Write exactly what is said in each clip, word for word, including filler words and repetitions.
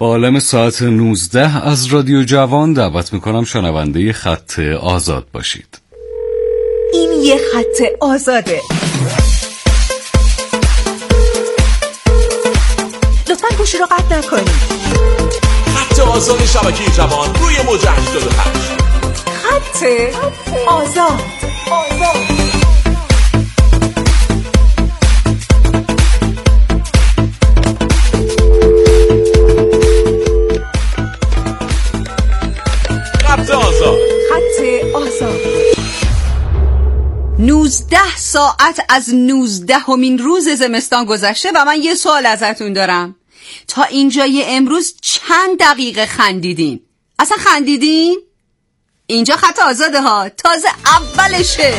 با عالم ساعت نوزده از رادیو جوان دعوت میکنم شنونده خط آزاد باشید. این یه خط آزاده. لطفاً گوشی رو قطع نکنید. خط آزاد شبکه جوان روی موج هشتاد و هشت. خط آزاد. آزاد. خط آزاد. خط آزاد. نوزده ساعت از نوزدهمین روز زمستان گذشته و من یه سوال ازتون دارم. تا اینجای امروز چند دقیقه خندیدین؟ اصلا خندیدین؟ اینجا خط آزاده ها، تازه اولشه.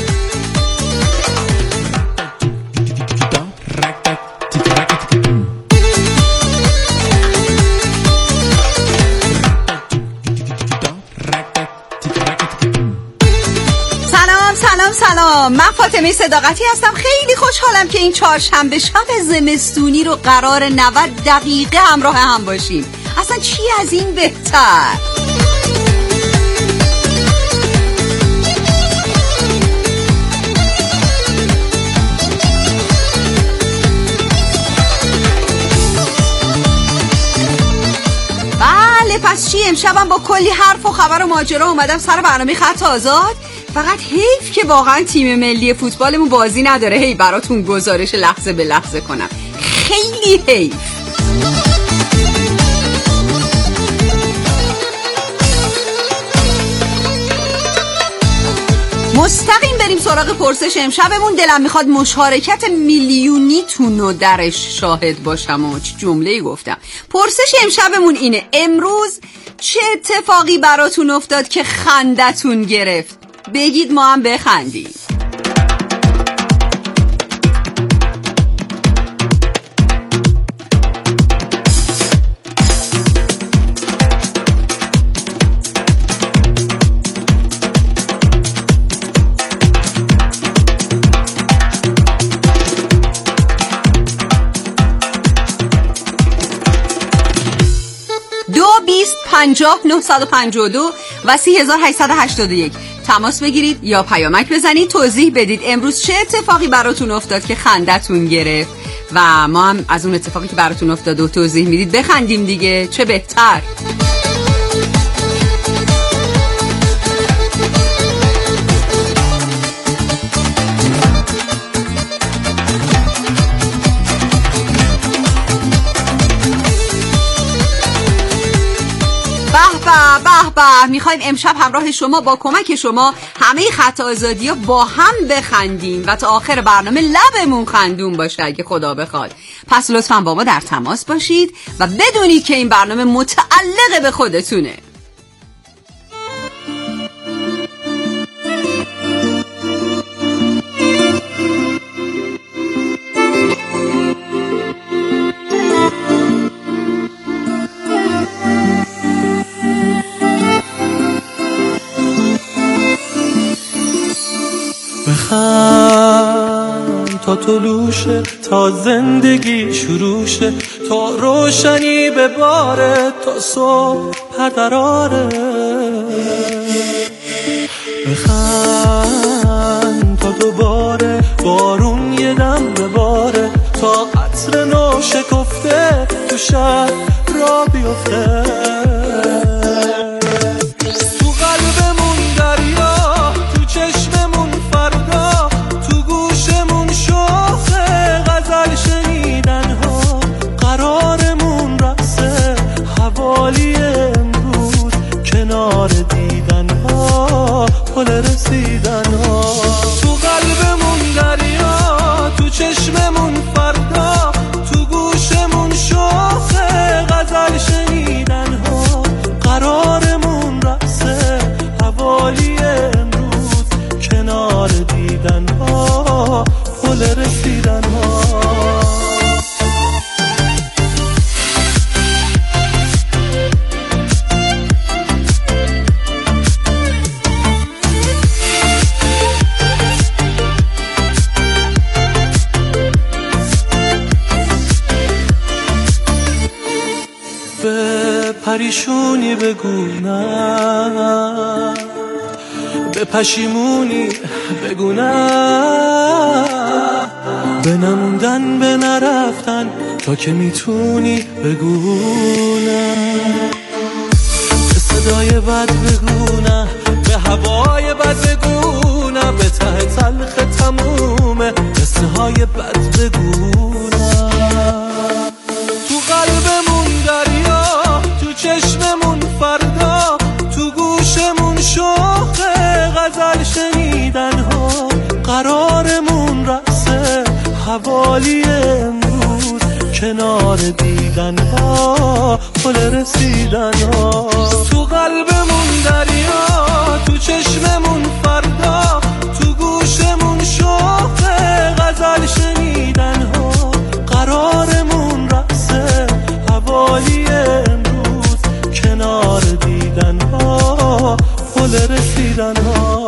سلام سلام، من فاطمه صداقتی هستم. خیلی خوشحالم که این چهارشنبه شب زمستونی رو قرار نود دقیقه همراه هم باشیم. اصلا چی از این بهتر؟ بله، پس چی؟ امشبم با کلی حرف و خبر و ماجرا اومدم سر برنامه خط آزاد. فقط حیف که واقعا تیم ملی فوتبالمون بازی نداره هی براتون گزارش لحظه به لحظه کنم. خیلی حیف. مستقیم بریم سراغ پرسش امشبمون. دلم میخواد مشارکت میلیونیتون رو درش شاهد باشم و چه جمله‌ای گفتم. پرسش امشبمون اینه: امروز چه اتفاقی براتون افتاد که خندتون گرفت؟ بگید ما هم بخندیم. دو بیست پنجاه نهصد و پنجاه و دو و سی هزار و هشتصد و هشتاد و یک تماس بگیرید یا پیامک بزنید، توضیح بدید امروز چه اتفاقی براتون افتاد که خندتون گرفت و ما هم از اون اتفاقی که براتون افتاد و توضیح میدید بخندیم دیگه، چه بهتر. به به، میخوایم امشب همراه شما با کمک شما همه خط آزادی ها با هم بخندیم و تا آخر برنامه لبمون خندون باشه اگه خدا بخواد. پس لطفاً با ما در تماس باشید و بدونید که این برنامه متعلق به خودتونه. بخند تا طلوشه، تا زندگی شروشه، تا روشنی بباره، تا صبح پردراره. بخند تا دوباره بارون یه دم بباره، تا عطر نو شکفته تو شهر را بیفته. رسیدن ها تو قلبمون دریا، تو چشممون فردا، تو گوشمون شوخه غزل شنیدن ها. قرارمون رقصه حوالی امروز، کنار دیدن ها، پل رسیدن ها. پریشونی بگو نه، به پشیمونی بگو نه، به نموندن به نرفتن تا که میتونی بگو نه، به صدای بد بگو نه، به هوای بد بگو نه، به ته تلخ تمومه قصه های بد بگو نه. تو قلبمون دریا، تو چشممون فردا، تو گوشمون شوق غزل شنیدن ها، قرارمون رقصه حوالی امروز، کنار دیدن ها پل رسیدن ها. تو قلبمون دریا، تو چشممون فردا، تو گوشمون شوق غزل شنیدن ها، قرارمون رقصه حوالی امروز، کنار دیدن ها پل رسیدن ها.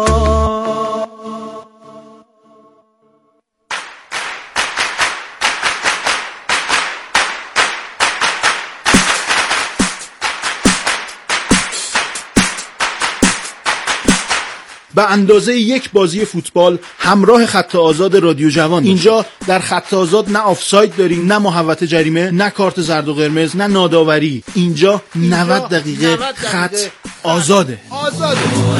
به اندازه یک بازی فوتبال همراه خط آزاد رادیو جوان. اینجا در خط آزاد نه آفساید داریم، نه محوطه جریمه، نه کارت زرد و قرمز، نه ناداوری. اینجا نود دقیقه خط آزاده. آزاده.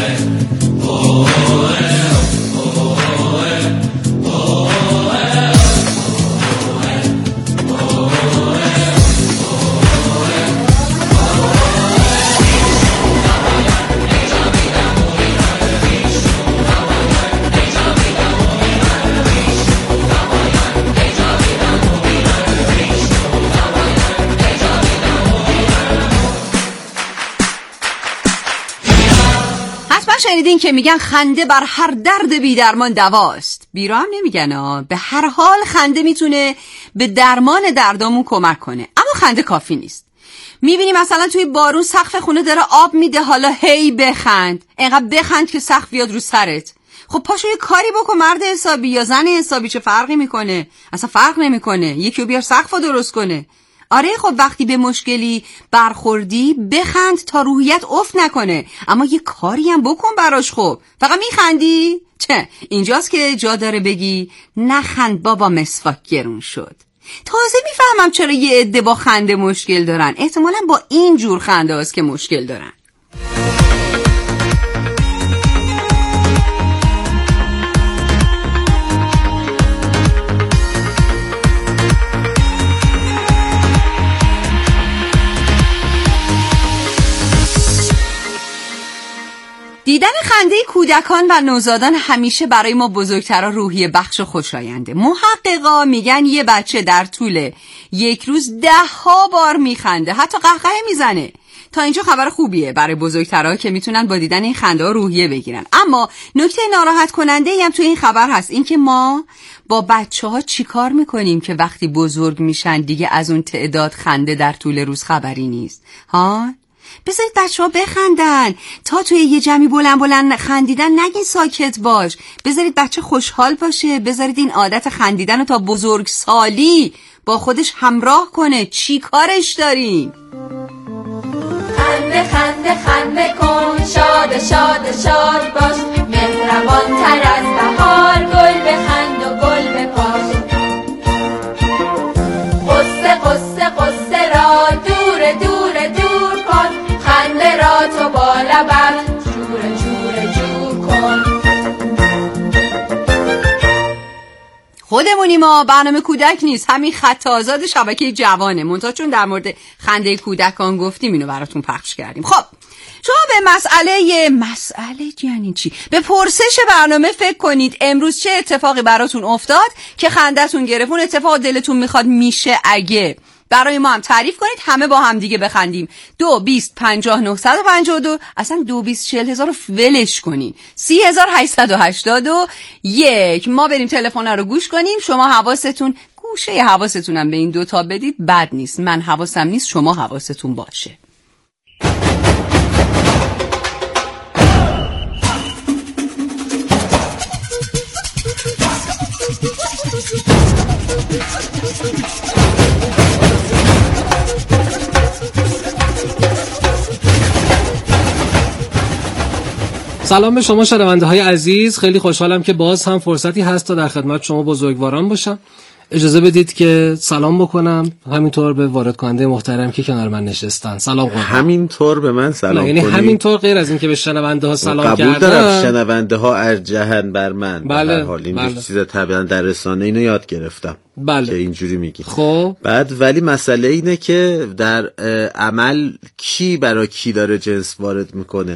شنیدین که میگن خنده بر هر درد بی درمان دواست. بیرا هم نمیگن ها. به هر حال خنده میتونه به درمان دردامون کمک کنه، اما خنده کافی نیست. میبینی مثلا توی بارون سقف خونه داره آب میده، حالا هی بخند، اینقدر بخند که سقف بیاد رو سرت. خب پاشو یه کاری بکن مرد حسابی یا زن حسابی، چه فرقی میکنه؟ اصلا فرق نمیکنه، یکی رو بیار سقفو درست کنه. آره خب وقتی به مشکلی برخوردی بخند تا روحیت افت نکنه، اما یه کاری هم بکن براش. خب فقط میخندی؟ چه اینجاست که جا داره بگی نخند بابا مسواک گرون شد. تازه میفهمم چرا یه عده با خنده مشکل دارن، احتمالاً با این جور خنده هاست که مشکل دارن. دیدن خنده کودکان و نوزادان همیشه برای ما بزرگترها روحیه بخش و خوشاینده. محققا میگن یه بچه در طول یک روز ده ها بار میخنده، حتی قهقه میزنه. تا اینجا خبر خوبیه برای بزرگترها که میتونن با دیدن این خنده ها روحیه بگیرن. اما نکته ناراحت کننده ای هم تو این خبر هست، این که ما با بچه ها چی کار میکنیم که وقتی بزرگ میشن دیگه از اون تعداد خنده در طول روز خبری نیست. ها؟ بذارید بچه ها بخندن، تا توی یه جمعی بلند بلند خندیدن نگین ساکت باش، بذارید بچه خوشحال باشه، بذارید این عادت خندیدن رو تا بزرگ سالی با خودش همراه کنه. چی کارش دارین؟ خنده خنده خنده کن، شاد شاد شاد باش، مهربان تر از بهار، گل بخند و گل بپاش، قصه قصه قصه را دور دور دور کن، خنده را تو با لبت جور جور جور کن. خودمونی ما، برنامه کودک نیست، همین خط آزاد شبکه جوانه. منتها چون در مورد خنده کودکان گفتیم اینو براتون پخش کردیم. خب شما به مسئله مسئله یعنی چی؟ به پرسش برنامه فکر کنید امروز چه اتفاقی براتون افتاد که خنده‌تون گرفت؟ اون اتفاق دلتون میخواد میشه اگه برای ما هم تعریف کنید، همه با هم دیگه بخندیم. دو بیست پنجاه نهصد و پنجاه و دو، اصلا دو بیست چهل هزار رو ولش کنین، سی هزار هشتصد و هشتاد و یک. ما بریم تلفن رو گوش کنیم. شما حواستون گوشه حواستونم به این دوتا بدید، بد نیست. من حواسم نیست، شما حواستون باشه. سلام به شما شنونده های عزیز، خیلی خوشحالم که باز هم فرصتی هست تا در خدمت شما بزرگواران باشم. اجازه بدید که سلام بکنم همینطور به وارد کننده محترم که کنار من نشستن. سلام قربان. همینطور به من سلام یعنی کنی؟ همینطور غیر از این که به شنونده ها سلام قبول کردم. دارم شنونده ها ارجحن بر من. بله. به هر حال این بله. چیز طبعا در رسانه اینو یاد گرفتم. بله. که اینجوری میگی. خب بعد ولی مسئله اینه که در عمل کی برای کی داره جنس وارد میکنه؟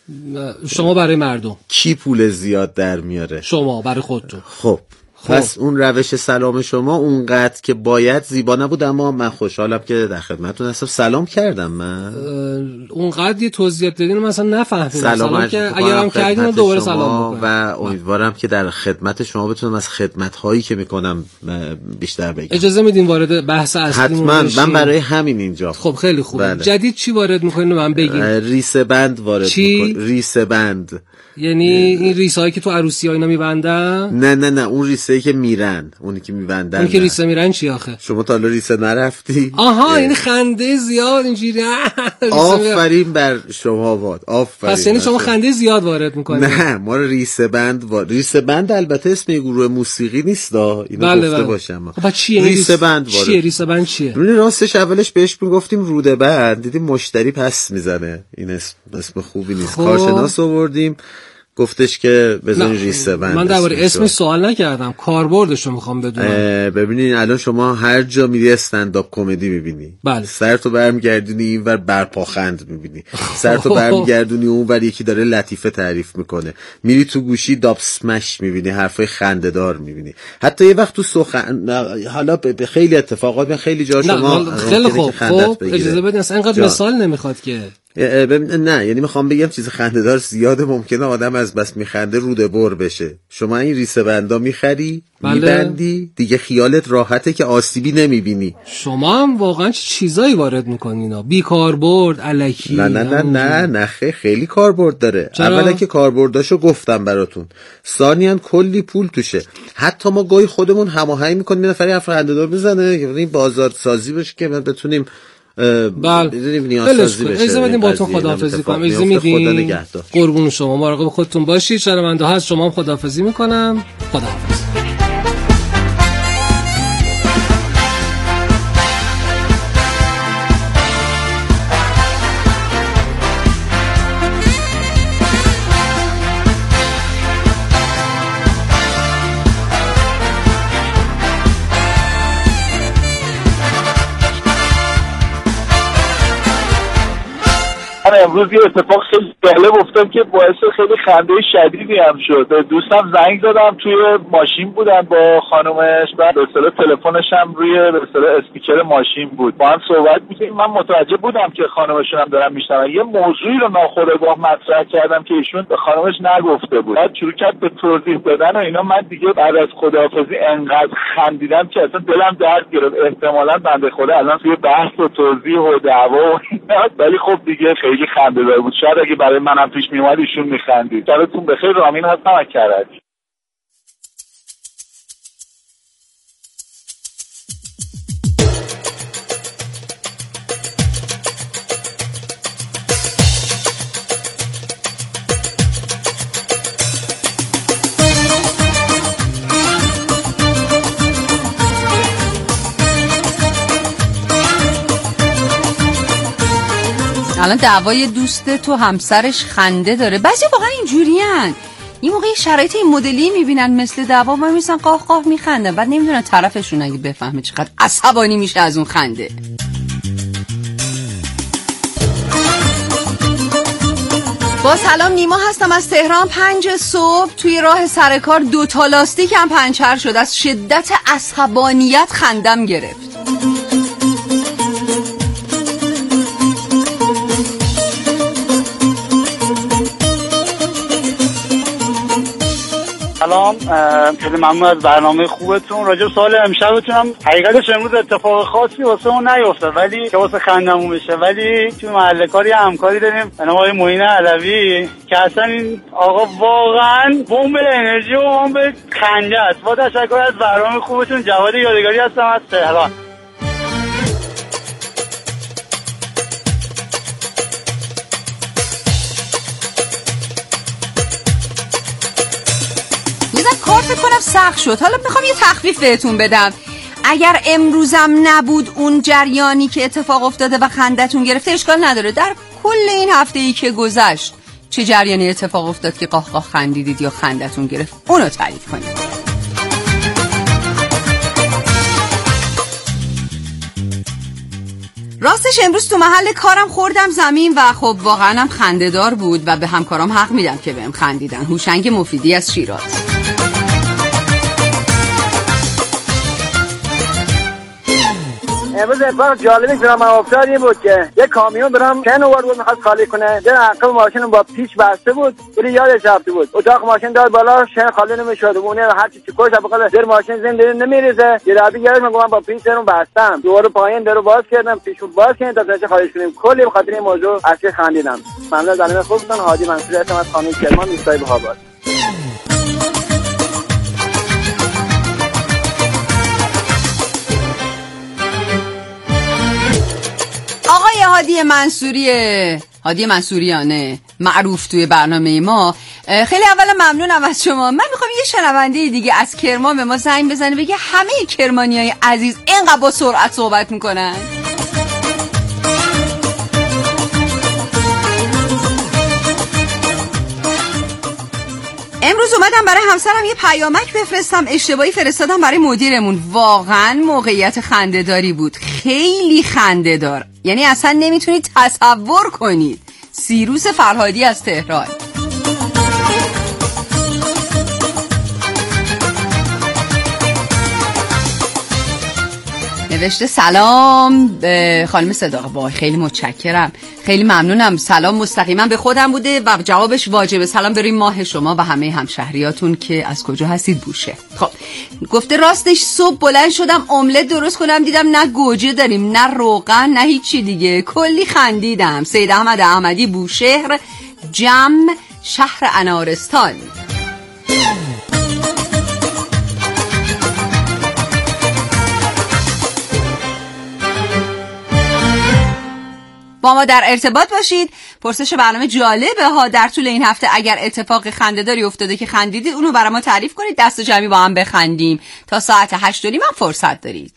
شما برای مردم. کی پول زیاد در میاره؟ شما برای خودتون. خب خب. پس اون روش سلام شما اونقدر که باید زیبا نبود، اما من خوشحالم که در خدمتتون هستم. سلام کردم من اونقدر یه توضیحات دادین مثلا نفهمیدم. سلام, سلام که اگرم کردین دوباره سلام بکنم و امیدوارم که در خدمت شما بتونم از خدمت هایی که میکنم بیشتر بگم. اجازه میدین وارد بحث اصلیمون بشیم؟ حتما، من برای همین اینجا. خب خیلی خوبه. بله. جدید چی وارد میکنین من بگین؟ ریسه بند وارد میکنین. ریسه بند یعنی این ریسه هایی که تو عروسی ها اینا میبندن؟ نه نه نه اون ریسه که میرن، اونی که میبندن. اون که ریسه میرن چی آخه؟ شما تا حالا ریسه نرفتی؟ آها یعنی خنده زیاد اینجوری. آفرین بر شما واد. آفرین. پس یعنی شما خنده زیاد وارد میکنید؟ نه ما ریسه بند وارد. ریسه بند البته اسم یه گروه موسیقی نیست دا، اینو بله گفته بله. باشم. خب چیه ریسه بند وارد؟ چیه ریسه بند چیه؟ ببین راستش اولش بهش میگفتیم روده بند، دیدیم مشتری پس میزنه، این اسم اسم خوبی نیست. خب. کارشناس آوردیم گفتش که بزنین ریسه بند. من درباره اسمش سوال نکردم، کاربردش رو میخوام بدونم. ببینین الان شما هر جا میری استندآپ کمدی میبینی، بله. سرتو برمیگردونی اینور برپاخند میبینی، سرتو برمیگردونی اونور یکی داره لطیفه تعریف میکنه، میری تو گوشی داب اسمش میبینی، حرفای خنده‌دار میبینی. حتی یه وقت تو سخن حالا به خیلی اتفاقات من خیلی جا شما خیلی خوب. خب اجازه بدین اصلا اینقدر مثال نمیخواد که نه، یعنی میخوام بگم چیز خنده‌دار زیاده، ممکنه آدم از بس میخنده روده بر بشه. شما این ریسه بندا میخری، بله. میبندی، دیگه خیالت راحته که آسیبی نمیبینی. شما هم واقعا چه چیزایی وارد میکنین؟ بی کاربرد الکی؟ نه نه نه نه نه خیلی کاربرد داره. اولا که کاربرداشو گفتم براتون، ثانیاً کلی پول توشه. حتی ما گاهی خودمون هماهنگ میکنیم یه نفری حرف خنده‌دار بزنه که این بازار سازی بشه که بتونیم بله اجازه بدیم با تون خداحافظی کنم. اجازه میدین؟ قربون شما، مراقب خودتون باشید. شنونده ها از شما هم خداحافظی میکنم. خداحافظ. امروز یه اتفاق خیلی جالب افتاد که باعث خیلی خنده شدیدی هم شد. دوستم زنگ زدم، توی ماشین بودن با خانومش، بعد به اصطلاح تلفنش هم روی به اصطلاح اسپیکر ماشین بود، با هم صحبت می‌کردیم. من متوجه بودم که خانومشون هم دارن میشنون. یه موضوعی رو ناخودآگاه مطرح کردم که ایشون به خانومش نگفته بود. بعد شروع کرد به توضیح دادن و اینا. من دیگه بعد از خداحافظی انقدر خندیدم که اصلا دلم درد گرفت. احتمالاً بنده خدا الان توی بحث و توضیح و دعوا و اینا، ولی خب دیگه خیلی خنده دار بود. شاید اگه برای منم پیش می اومد ایشون میخندید. سلامتون بخیر. رامین هستم از کرج. الان دعوای دوست تو همسرش خنده داره. بعضی واقعا اینجورین. این موقع شرایط این مدلی میبینن مثل دعوا ما میسن قاه قاه میخندن، بعد نمیدونن طرفشون اگه بفهمه چقدر عصبانی میشه از اون خنده. با سلام، نیما هستم از تهران. پنج صبح توی راه سر کار دو تا لاستیکم پنچر شد. از شدت عصبانیت خندم گرفت. سلام، خیلی ممنون از برنامه خوبتون. راجع به سوال امشبتونم، حقیقتش امروز اتفاق خاصی واسه اون نیفتاد ولی که واسه خندمون بشه، ولی توی محل کاری همکاری داریم به نام آقای معین علوی که اصلا این آقا واقعا بمب انرژی و بمب خنده است. با تشکر از برنامه خوبتون. جواد یادگاری هستم از تهران. فکر کنم سخت شد. حالا میخوام یه تخفیف بهتون بدم. اگر امروزم نبود اون جریانی که اتفاق افتاده و خندتون گرفته، اشکال نداره. در کل این هفته‌ای که گذشت چه جریانی اتفاق افتاد که قاه قاه خندیدید یا خندتون گرفت، اونو تعریف کنید. راستش امروز تو محل کارم خوردم زمین و خب واقعا هم خنده‌دار بود و به همکارام حق میدم که بهم خندیدن. هوشنگ مفیدی از شیراز. امروز اتفاق جالبی برام افتاد این بود که یک کامیون برام کن آورد بود می‌خواست خالی کنه. در عقب ماشین با پیچ بسته بود. ولی یادش رفته بود. اتاق ماشین داد بالا، شن خالی نمی‌شد. اونه هر چی چکوش بقول در ماشین زنده نمیریزه. یه رابطه گرفتم میگم با پیچ رو بستم. دوباره پایین درو باز کردم، پیچو باز کردم تا چه خالیش کنیم. کلی به خاطر این موضوع اصلا خندیدم. ممنون زنم خوبتون. هادی منصوری هستم از خانم کرمان میستای بهاباد. آقای هادی منصوریه هادی منصوریانه معروف توی برنامه ما، خیلی اولا ممنونم از شما. من میخوام یه شنونده دیگه از کرمان به ما زنگ بزنه بگه همه کرمانیای عزیز اینقدر با سرعت صحبت میکنن. امروز اومدم برای همسرم یه پیامک بفرستم، اشتباهی فرستادم برای مدیرمون. واقعا موقعیت خنده‌داری بود، خیلی خنده‌دار، یعنی اصلا نمیتونید تصور کنید. سیروس فرهادی از تهران نوشته سلام خانم صداقه، وای خیلی متشکرم، خیلی ممنونم. سلام مستقیما به خودم بوده و جوابش واجبه. سلام بریم ماه شما و همه همشهریاتون که از کجا هستید بوشه. خب گفته راستش صبح بلند شدم املت درست کنم، دیدم نه گوجه داریم نه روغن نه هیچی دیگه، کلی خندیدم. سید احمد احمدی بوشهر، جم، شهر انارستان. با ما در ارتباط باشید. پرسش برنامه جالبه ها. در طول این هفته اگر اتفاق خنده‌داری افتاده که خندیدید اونو برای ما تعریف کنید، دست جمعی با هم بخندیم. تا ساعت هشت و نیم هم فرصت دارید.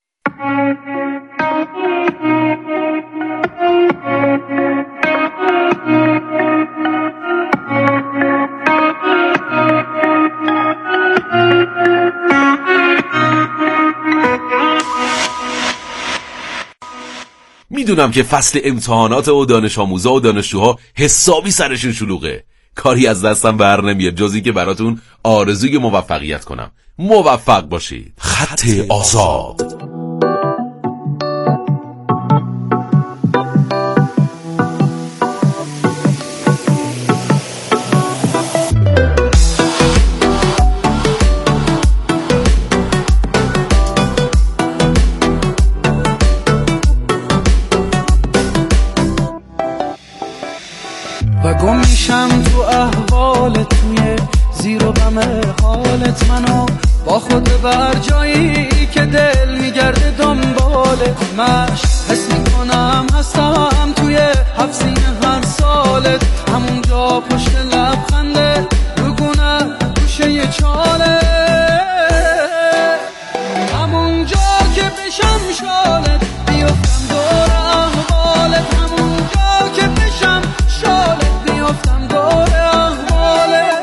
میدونم که فصل امتحانات و دانش آموزا و دانشجوها حسابی سرشون شلوغه. کاری از دستم بر نمیاد جز این که براتون آرزوی موفقیت کنم. موفق باشید. خط آزاد. و گم میشم تو احوالت، توی زیر و غم حالت، منو با خود بر جایی که دل میگرده دنبالت. مش حس میکنم هستم توی حفظین هر سالت، همونجا پشت لبخنده بگونه گوشه یه چاله، همونجا که بشم شالت بیفتم دور احوالت، همونجا که بشم شالت بیفتم دور احوالت.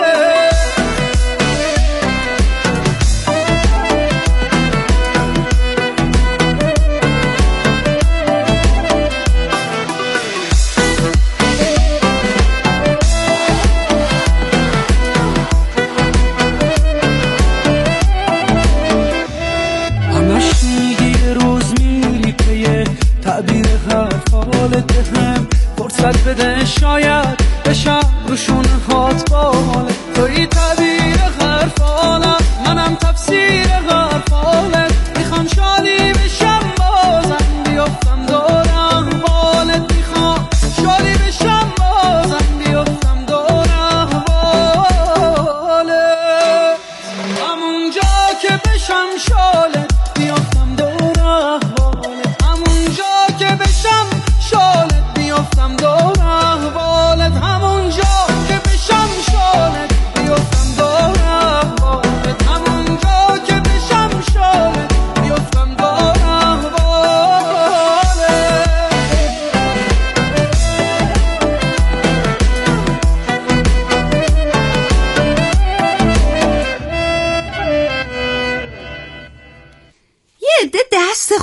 همش میگی یه روز میری پیه تعبیر حرفالت، بهم فرصت بده شاید بشم روشون هات بالت. توی تعبیر حرفالت، منم تفسیر حرفالت، میخوام شادی بشم بازم بیفتم دور احوالت، میخوام شادی بشم بازم بیفتم دور احوالت، همونجا که بشم شالت بیفتم دور احوالت، همونجا که بشم شالت بیفتم دور احوالت، همونجا که بشم شالت بیفتم دور احوالت.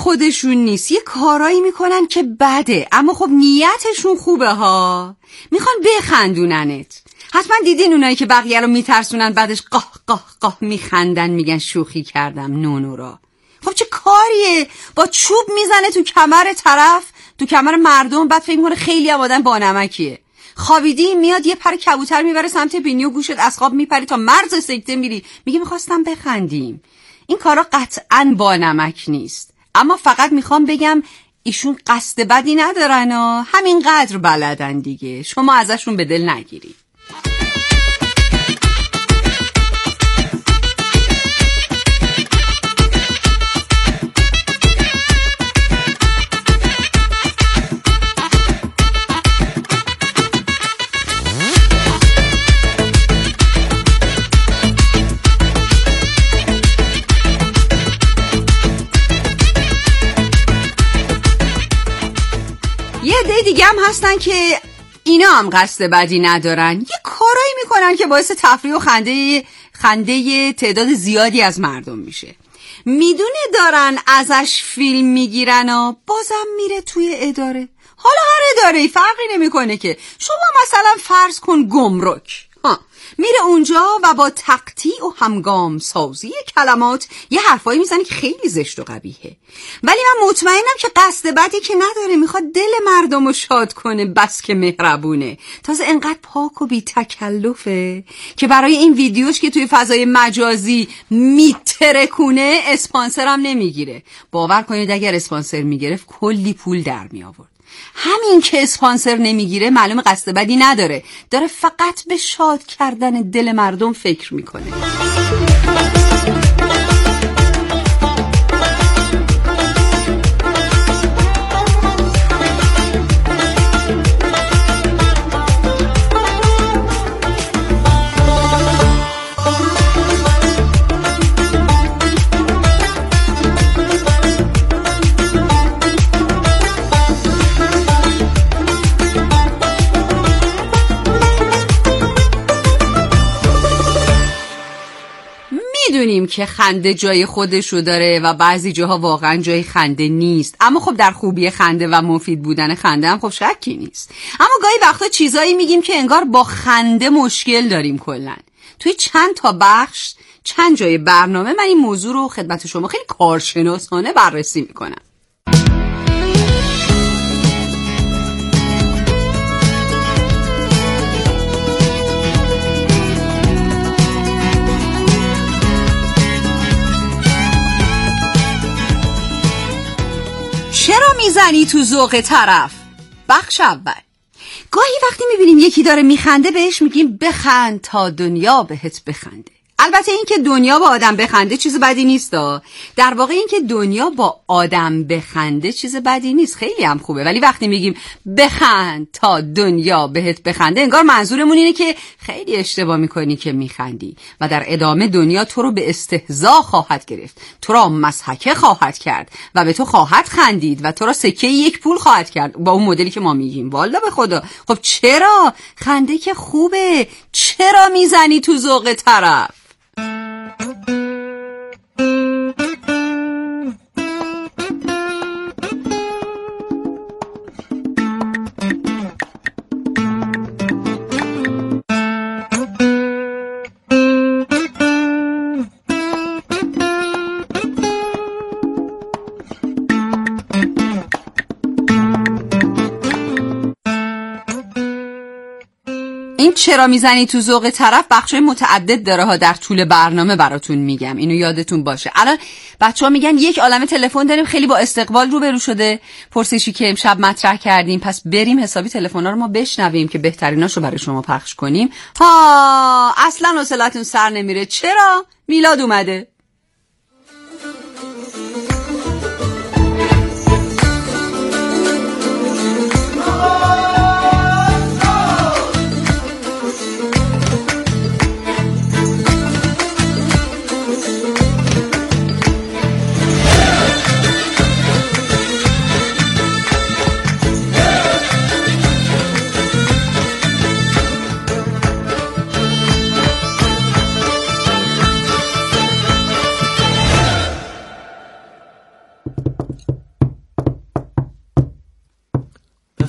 خودشون نیست، یه کارایی میکنن که بده، اما خب نیتشون خوبه ها، میخوان بخندوننت. حتما دیدین اونایی که بقیه رو میترسونن بعدش قاه قاه قاه میخندن، میگن شوخی کردم نونورا. خب چه کاریه؟ با چوب میزنه تو کمر طرف، تو کمر مردم، بعد فکر میکنه خیلی هم آدم با نمکیه. خوابیدی میاد یه پر کبوتر میبره سمت بینی و گوشت، از خواب میپری تا مرز سکته میری، میگه میخواستم بخندیم. این کارا قطعاً با نمک نیست، اما فقط میخوام بگم ایشون قصد بدی ندارن ها، همینقدر بلدن دیگه، شما ازشون به دل نگیرید. یه عده دیگه هم هستن که اینا هم قصد بدی ندارن، یه کارایی میکنن که باعث تفریح و خنده خنده تعداد زیادی از مردم میشه. میدونه دارن ازش فیلم میگیرن و بازم میره توی اداره. حالا هر اداره‌ای فرقی نمیکنه که، شما مثلا فرض کن گمرک، ها میره اونجا و با تقطیع و همگام سازی کلمات یه حرفایی میزنه که خیلی زشت و قبیحه، ولی من مطمئنم که قصد بدی که نداره، میخواد دل مردم رو شاد کنه، بس که مهربونه. تازه انقدر پاک و بی تکلفه که برای این ویدیوش که توی فضای مجازی میترکونه اسپانسر هم نمیگیره. باور کنید اگر اسپانسر میگرفت کلی پول در می آورد. همین که اسپانسر نمیگیره معلوم قصد بدی نداره، داره فقط به شاد کردن دل مردم فکر میکنه. میدونیم که خنده جای خودشو داره و بعضی جاها واقعا جای خنده نیست، اما خب در خوبی خنده و مفید بودن خنده هم خب شکی نیست. اما گاهی وقتا چیزایی میگیم که انگار با خنده مشکل داریم. کلن توی چند تا بخش چند جای برنامه من این موضوع رو خدمت شما خیلی کارشناسانه بررسی میکنم. چرا میزنی تو ذوق طرف؟ بخش اول. گاهی وقتی میبینیم یکی داره میخنده بهش میگیم بخند تا دنیا بهت بخنده. البته این که دنیا با آدم بخنده چیز بدی نیست دا. در واقع این که دنیا با آدم بخنده چیز بدی نیست، خیلی هم خوبه، ولی وقتی میگیم بخند تا دنیا بهت بخنده انگار منظورمون اینه که خیلی اشتباه میکنی که میخندی و در ادامه دنیا تو رو به استهزا خواهد گرفت، تو را مسحکه خواهد کرد و به تو خواهد خندید و تو را سکه یک پول خواهد کرد با اون مدلی که ما میگیم. والا به خدا. خب چرا؟ خنده که خوبه، چرا میزنی تو ذوق طرف؟ چرا میزنی تو ذوق طرف بخشای متعدد داره ها، در طول برنامه براتون میگم، اینو یادتون باشه. الان بچه‌ها میگن یک عالمه تلفن داریم، خیلی با استقبال روبرو شده پرسشی که امشب مطرح کردیم، پس بریم حسابی تلفن‌ها رو ما بشنویم که بهتریناشو برای شما پخش کنیم. ها اصلا حوصله‌تون سر نمیره. چرا؟ میلاد اومده.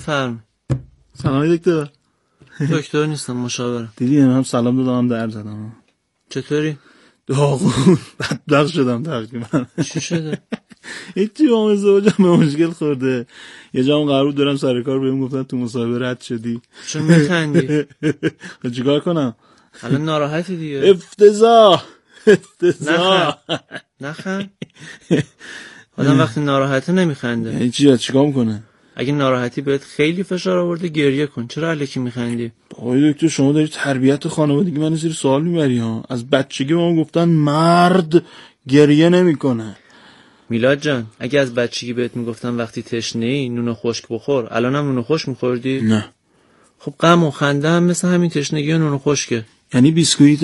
بفرم. سلام دکتر. دکتر نیستم، مشاورم. دیدی من هم سلام دادم در زدم. چطوری؟ داغون بدبخت شدم تقریبا. چی شده؟ هیچی با مزاجم به مشکل خورده. یه جام قرار دارم سر کار بهم گفتن تو مصاحبه رد شدی. چون میخندی؟ چیکار کنم؟ الان ناراحتی دیگه. افتضاح افتضاح. نخند. آدم وقتی ناراحته نمیخنده. یعنی چی؟ چیکار میکنه؟ اگه ناراحتی بهت خیلی فشار آورده گریه کن. چرا الکی میخندی؟ آقای دکتر شما داری تربیت خانوادگی منو زیر سوال میبری ها. از بچگی به ما گفتن مرد گریه نمیکنه. میلاد جان اگه از بچگی بهت میگفتن وقتی تشنه‌ای نون خشک بخور، الانم نون خشک میخوردی؟ نه. خب غم و خنده هم مثل همین تشنگی و نون خشکه. یعنی بیسکویت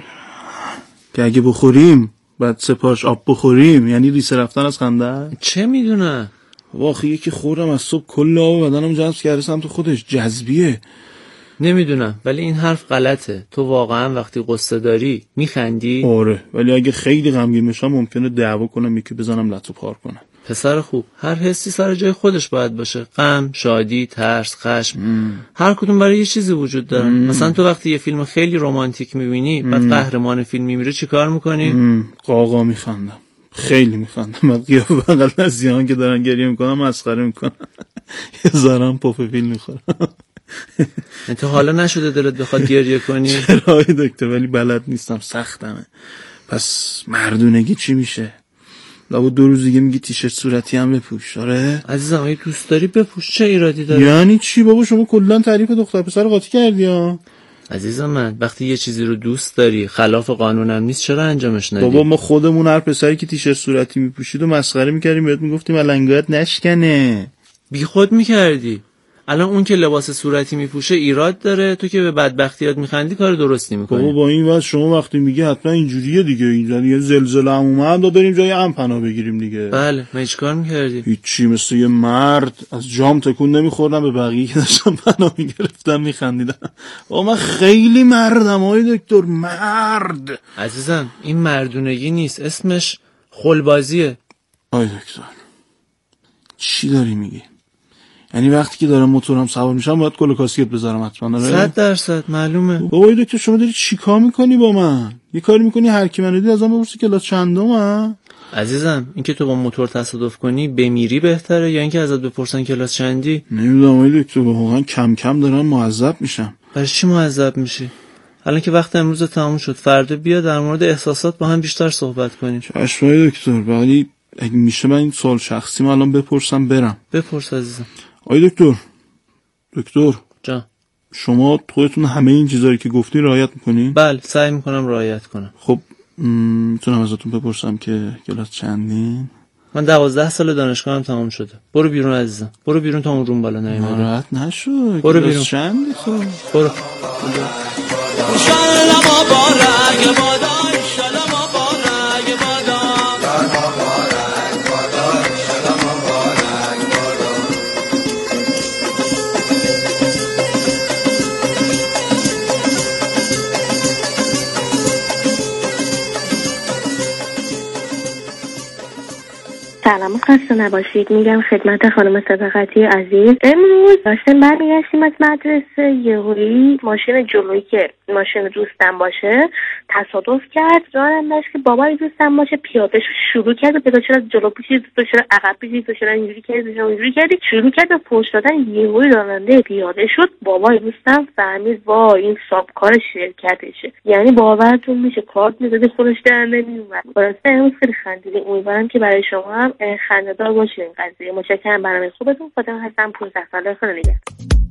که اگه بخوریم بعد سپاش آب بخوریم یعنی ریسه رفتن از خنده؟ چه میدونم واقعی یکی خوردم از صبح کل آب بدنم جذب کرده سمت خودش. جذبیه. نمیدونم ولی این حرف غلطه. تو واقعا وقتی قصه داری میخندی؟ آره ولی اگه خیلی غمگین بشم ممکنه دعوا کنم یکی بزنم لطو پار کنم. پسر خوب هر حسی سر جای خودش باید باشه. غم، شادی، ترس، خشم مم. هر کدوم برای یه چیزی وجود داره. مم. مثلا تو وقتی یه فیلم خیلی رمانتیک میبینی مم. بعد قهرمان فیلم میمیره چی کار میکنی؟ قاقا میخندم. خیلی میخندم. بعد قیافه بغل نزیان که دارن گریه میکنم مسخره میکنم. یه ذرم پف فیلم میخورم. انت حالا نشده دلت بخواد گریه کنی؟ چرا دکتر ولی بلد نیستم سختمه. پس مردونگی چی میشه؟ لابد دو روز دیگه میگی تیشرت صورتی هم بپوش. آره عزیزم اگه دوست داری بپوش چه ایرادی داره؟ یعنی چی بابا شما کلا تعریف دختر پسر قاطی کردی ها. عزیزم من وقتی یه چیزی رو دوست داری خلاف قانونم نیست چرا انجامش ندی؟ بابا ما خودمون هر پسری که تیشرت صورتی میپوشید و مسخره میکردیم بهت میگفتیم النگات نشکنه. بی خود میکردی. الان اون که لباس صورتی میپوشه ایراد داره، تو که به بدبختیات میخندی کار درستی میکنی. بابا با این واسه شما وقتی میگی حتما اینجوریه دیگه. اینجا دیگه زلزله هم اومد دا بریم جای ام پناه بگیریم دیگه. بله من چیکار میکردی؟ هیچی مثل یه مرد از جام تکون نمیخوردم به بقیه که داشتم پناه میگرفتم میخندیدم. بابا من خیلی مردم آقای دکتر. مرد عزیزم این مردونگی نیست اسمش خلبازیه. آقای دکتر چی داری میگی؟ یعنی وقتی که دارم موتورم سوار میشم باید کل کاسکت بذارم حتما؟ آره صد درصد معلومه. بابا دکتر شما داری چیکار میکنی با من؟ یه کاری میکنی هر کی منو دید ازم بپرسه کلاس چندم؟ عزیزم اینکه تو با موتور تصادف کنی بمیری بهتره یا اینکه ازت بپرسن کلاس چندی؟ نمیدونم ولی دکتر واقعا کم کم دارم معذب میشم. برای چی معذب میشی؟ الان که وقت امروز تموم شد فردا بیا در مورد احساسات با هم بیشتر صحبت کنیم. چشم دکتر ولی اگه میشه من این سوال شخصی من الان بپرسم برم. بپرس عزیزم. آی دکتر دکتر جان شما خودتون همه این چیزایی که گفتی رعایت میکنین؟ بله سعی میکنم رعایت کنم. خب میتونم ازتون بپرسم که کلاس چندین؟ من دوازده سال دانشگاهم تمام شده. برو بیرون عزیزم. برو بیرون تا اون روم بالا نیومده. ناراحت نشو. برو بیرون. چندی تو؟ برو. سلام خسته نباشید. میگم خدمت خانم صداقتی عزیز. امروز داشتم برمیگشتیم از مدرسه یهویی ماشین جلویی که ماشین دوستم باشه تصادف کرد. جانم داشت که بابای دوستم باشه پیاده شروع کرد به چرا جلو پیچید تو چرا عقب پیچید تو چرا اینجوری کردی تو چرا اینجوری کردی شروع کرد به فحش دادن. یهویی راننده پیاده شد. بابای دوستم فهمید وا این سابکار شرکتشه. یعنی باورتون میشه کارت میزدی خودش در نمیومد. واسه امروز خیلی خندیدیم. امیدوارم که برای شما هم خنده‌دار باشه این قضیه. متشکرم برنامه خوبتون. خودم هستم پانزده ساله. خیلی نگهدار.